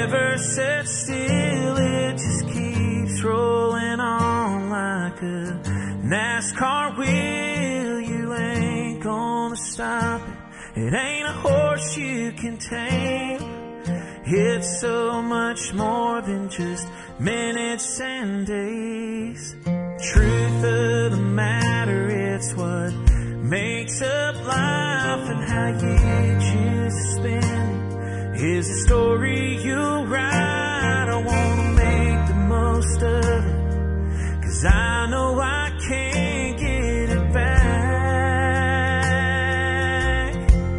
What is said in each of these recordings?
never sits still, it just keeps rolling on like a NASCAR wheel. You ain't gonna stop it. It ain't a horse you can tame. It's so much more than just minutes and days. Truth of the matter, it's what makes up life, and how you choose to spend it is a story you'll write. I wanna make the most of it, 'cause I know I can't get it back.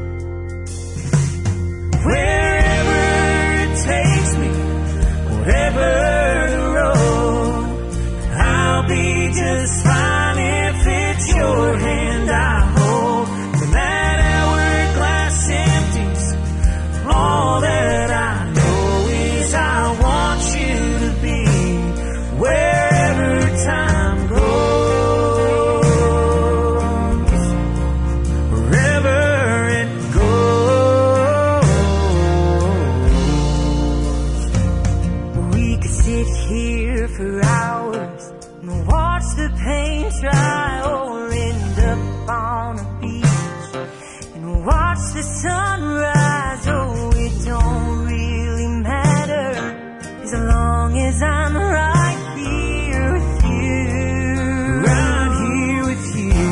Wherever it takes me, whatever the road, I'll be just fine if it's your hand I hold. When that hourglass empties, all that I know is I want you to be wherever time goes, wherever it goes. We could sit here for hours and watch the paint dry, or end up on a beach and watch the sunrise. Oh, it don't really matter as long as I'm right here with you. Right here with you.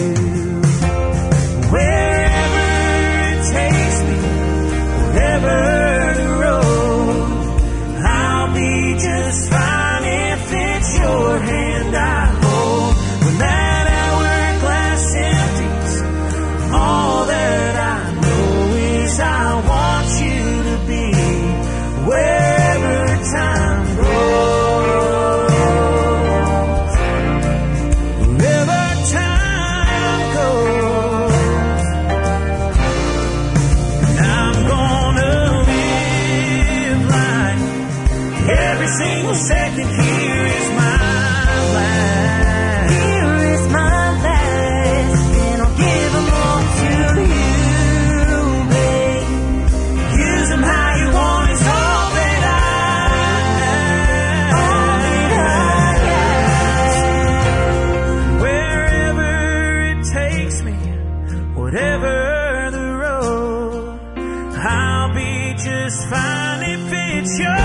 Wherever it takes me, whatever the road, I'll be just fine if it's your hand I hold. When that hourglass empties, all that I know is I want you to be wherever time goes, wherever time goes. And I'm gonna live like every single second here is my last. Here is my last, and I'll give them all to you, babe. Use them how you want, it's all that I have. Wherever it takes me, whatever the road, I'll be just fine if it's your